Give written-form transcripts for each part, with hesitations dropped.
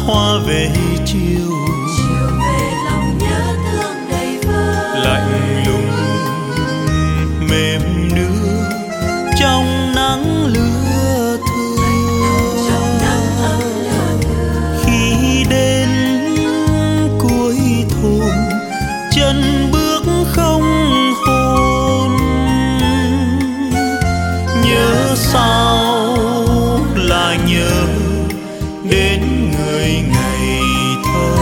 hoa về chiều, chiều về lòng nhớ thương đầy vơi. lạnh lùng mềm đưa trong nắng lưa Trong nắng ấm lửa thưa. khi đến cuối thôn chân bước không hồn, nhớ sao là nhớ đến người ngày thơ.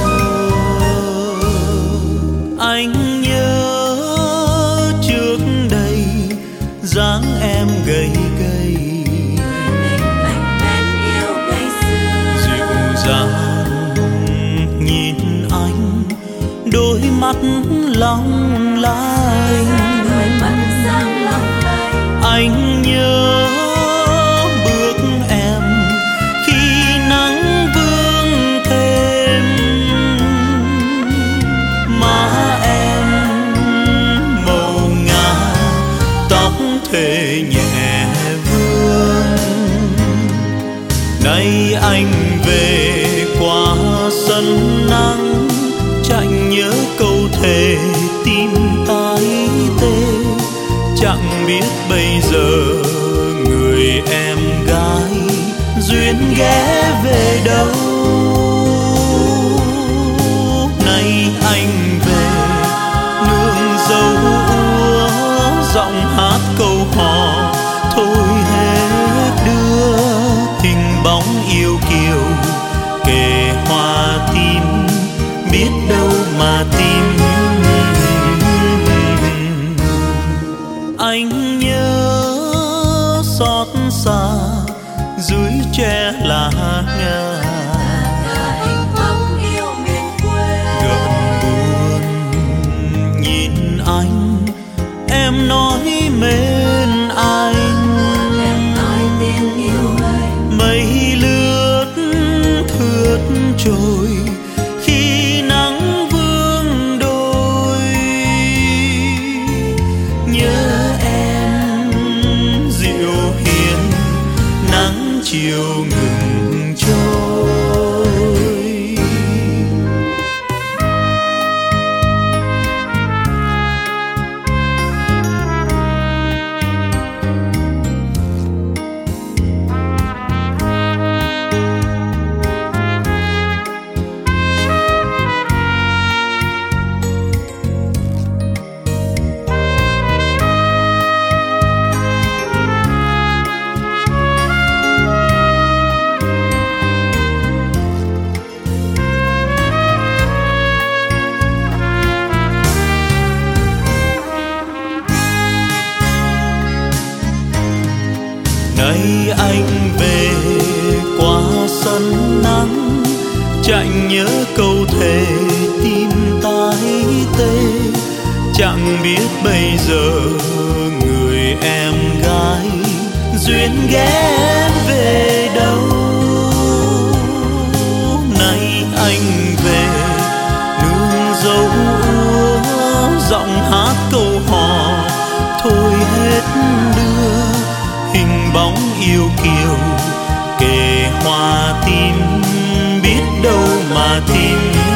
Anh nhớ trước đây dáng em gầy gầy, Anh bên yêu ngày xưa. dịu dàng nhìn anh, đôi mắt long lanh. Đôi mắt sáng long lanh. Anh nhớ bước em khi nắng vương thêm, má em màu ngà, tóc thề nhẹ vương. Nay anh về qua sân nắng, chẳng nhớ câu thề tim tái tê. Chẳng biết bây giờ người em gái duyên ghé về đâu. Nay anh về nương dâu úa, giọng hát câu hò thôi hết đưa. Hình bóng yêu kiều kề hoa tim, biết đâu mà tìm. Anh nhớ xót xa dưới tre lá ngà, Hình bóng yêu miền quê. gợn buồn nhìn anh, em nói mến anh. Em nói tiếng yêu anh. Mây lướt thướt trôi khi nắng vương đôi, nhớ em dịu hiền nắng chiều ngừng trôi. Nay anh về qua sân nắng, chẳng nhớ câu thề tim tái tê. Chẳng biết bây giờ người em gái duyên ghé về đâu. Nay anh về nương dâu úa, giọng hát câu hò thôi hết đưa. Hình bóng yêu kiều kề hoa tim, biết đâu mà tìm.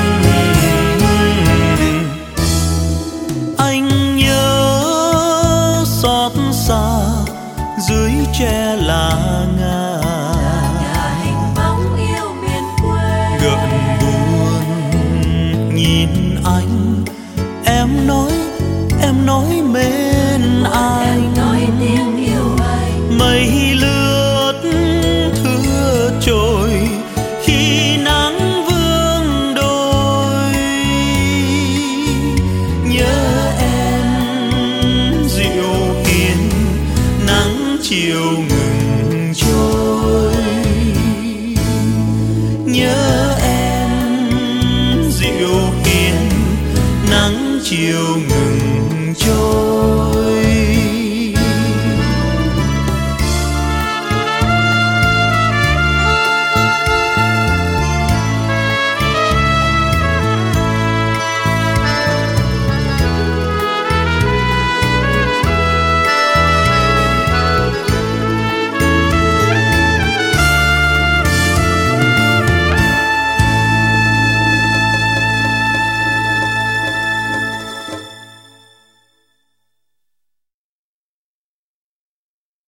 Anh nhớ xót xa dưới tre lá ngà, Hình bóng yêu miền quê. gợn buồn nhìn anh, em nói mến anh. Em nói tiếng yêu anh. Mây lướt thưa trôi khi nắng vương đôi, nhớ em dịu hiền nắng chiều ngừng trôi. Nhớ em dịu hiền nắng chiều ngừng trôi.